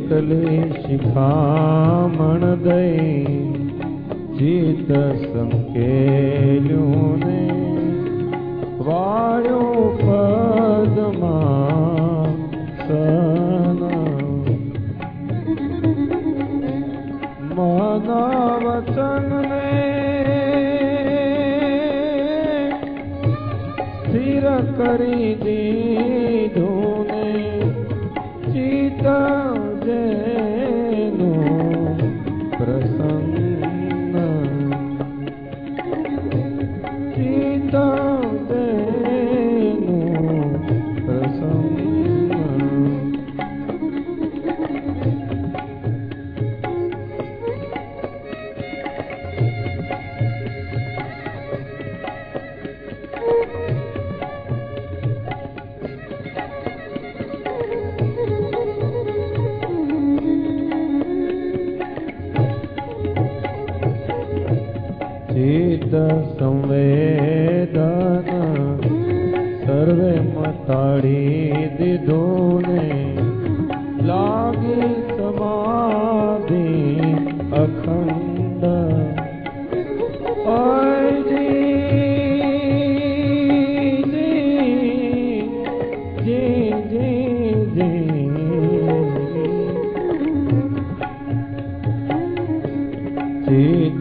એટલી શિખામણ દઈ ચિત્ત સંકેલ્યું ને વાળ્યું પદમાં સન મન વચન ને સ્થિર કરી દીધું ને ચિત્ત જેનું પ્રસન્ન ચિત્ત જેનું પ્રસન્ન ચિત્ત સંવેદન સર્વે મટાડી દીધું ને લાગી સમાધિ અખંડ ચિત્ત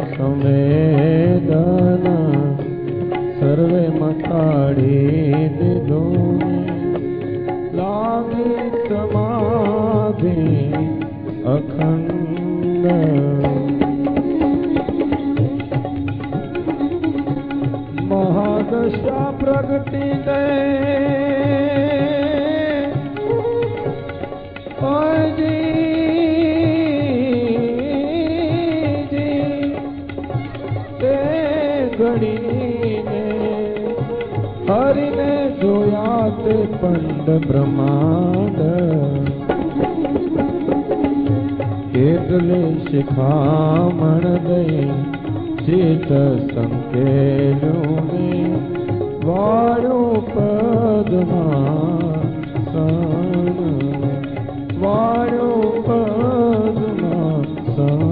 સંવેદન સર્વે મટાડી દીધું લાગી સમાધિ અખંડ મહાદશા પ્રગટી દે હરિને જોયા તે પંડ બ્રહ્માંડ કેટલી શિખામણ દઈ ચિત્ત સંકેલ્યું ને વાળું પદમાં સન વાળું પદમાં સન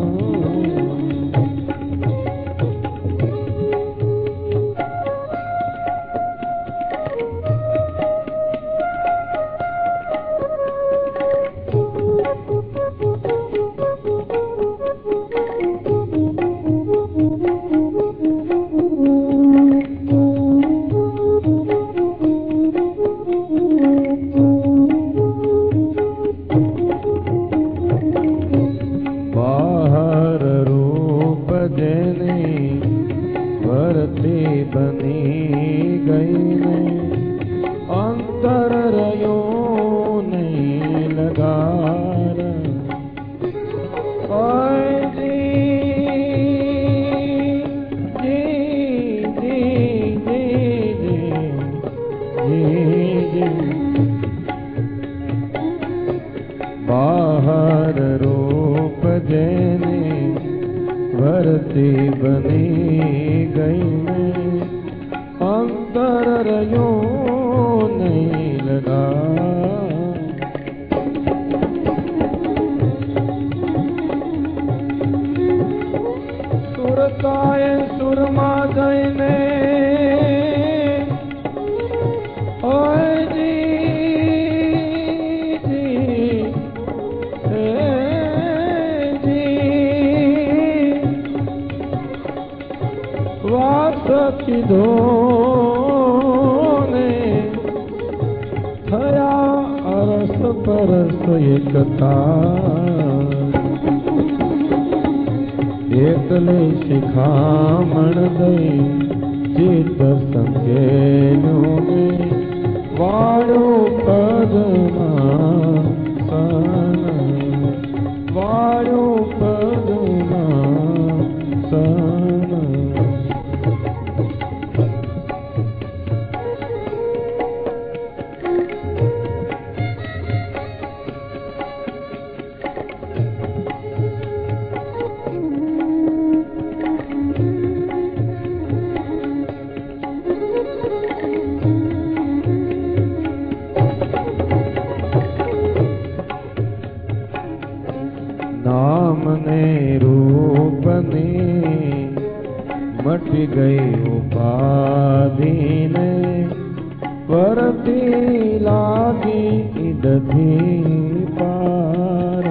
નથી પાર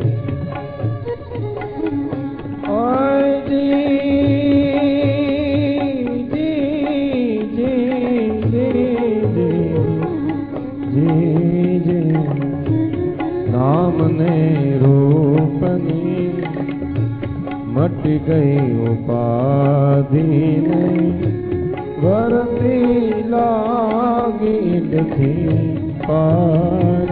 નામને રૂપની મટી ગઈ ઉપાધિને વરતી લાગી નથી પાર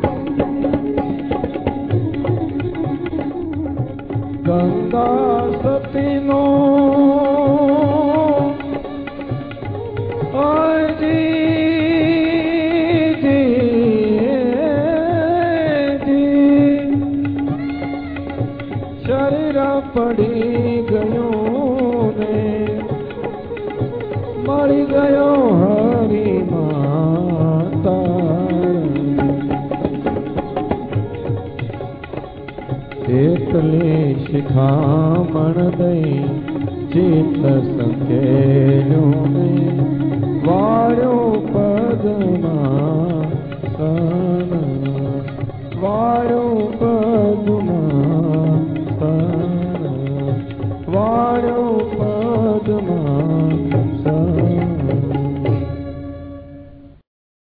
ગંગા સતીનો શરીર પડી ગયું ને મળી ગયો હરી માતા એટલે શિખામણ દઈ ચિત્ત સંકેલ્યું ને વાળ્યો પદમાં સન વાળ્યો પદમાં સન